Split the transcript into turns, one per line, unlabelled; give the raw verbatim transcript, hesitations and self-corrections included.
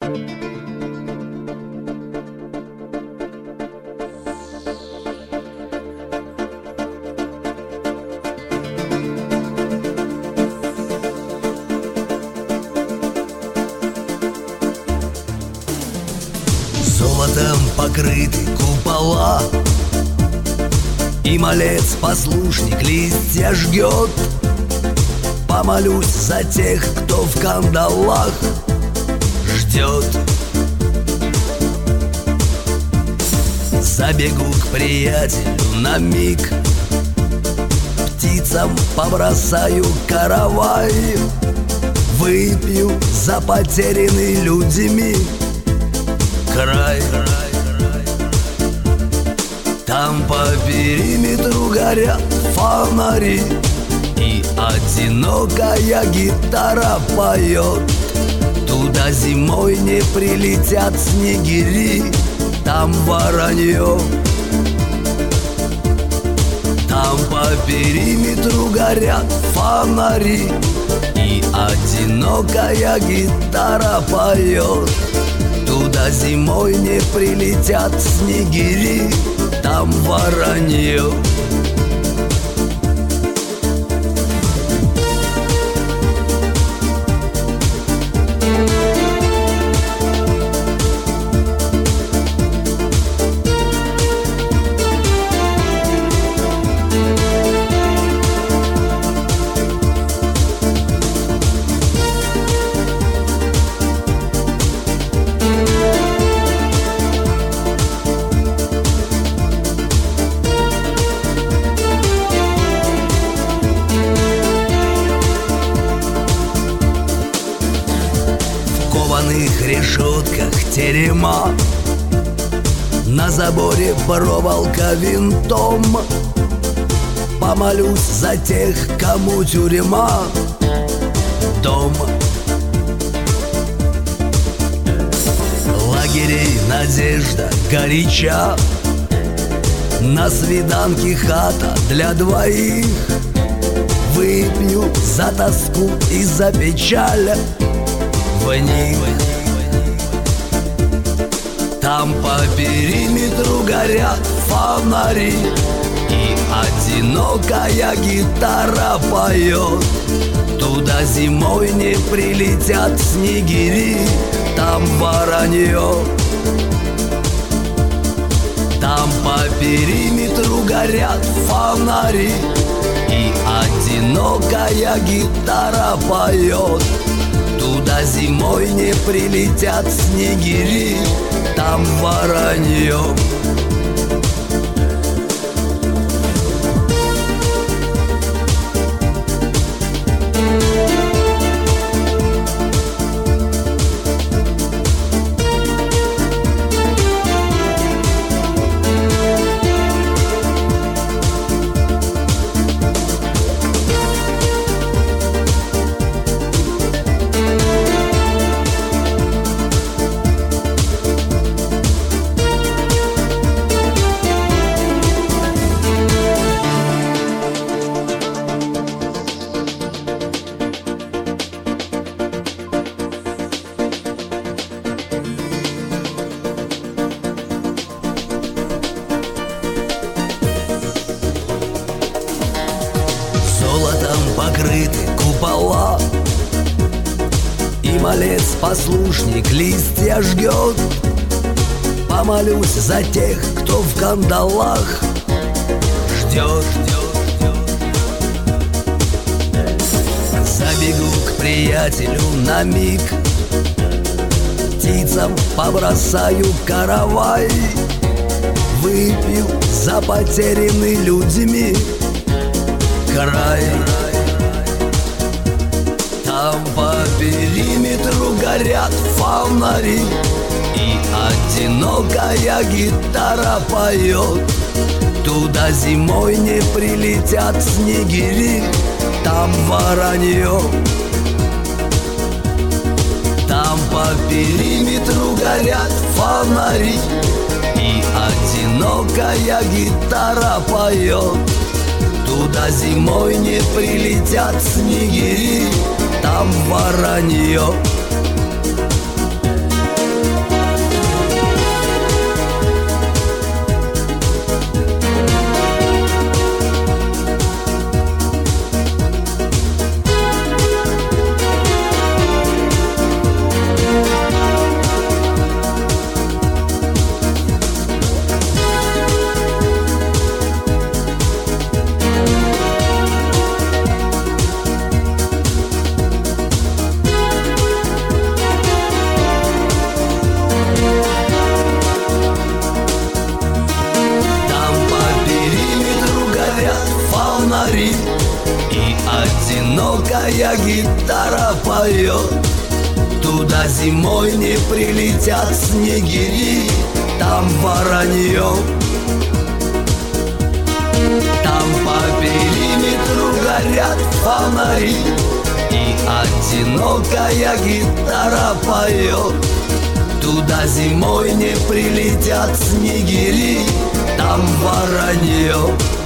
Золотом покрыты купола, и малец-послушник листья жгет. Помолюсь за тех, кто в кандалах ждет. Забегу к приятелю на миг, птицам побросаю каравай, выпью за потерянный людьми край. Там по периметру горят фонари, и одинокая гитара поет. Туда зимой не прилетят снегири, там воронье. Там по периметру горят фонари, и одинокая гитара поет. Туда зимой не прилетят снегири, там воронье. В кованых решетках терема, на заборе проволока винтом. Помолюсь за тех, кому тюрьма дом. Лагерей надежда горяча, на свиданке хата для двоих. Выпью за тоску и за печаль в них. Там по периметру горят фонари, и одинокая гитара поет. Туда зимой не прилетят снегири, там воронье. Там по периметру горят фонари, и одинокая гитара поет. Туда зимой не прилетят снегири, там воронье. Золотом покрыты купола, и малец-послушник листья жгет. Помолюсь за тех, кто в кандалах ждет. Забегу к приятелю на миг, птицам побросаю каравай, выпью за потерянный людьми край. Там по периметру горят фонари, и одинокая гитара поет. Туда зимой не прилетят снегири, там воронье. Там по периметру горят фонари, и одинокая гитара поет. Туда зимой не прилетят снегири, там воронье. гитара поет. Туда зимой не прилетят снегири, там воронье. Там по периметру горят фонари, и одинокая гитара поет. Туда зимой не прилетят снегири, там воронье.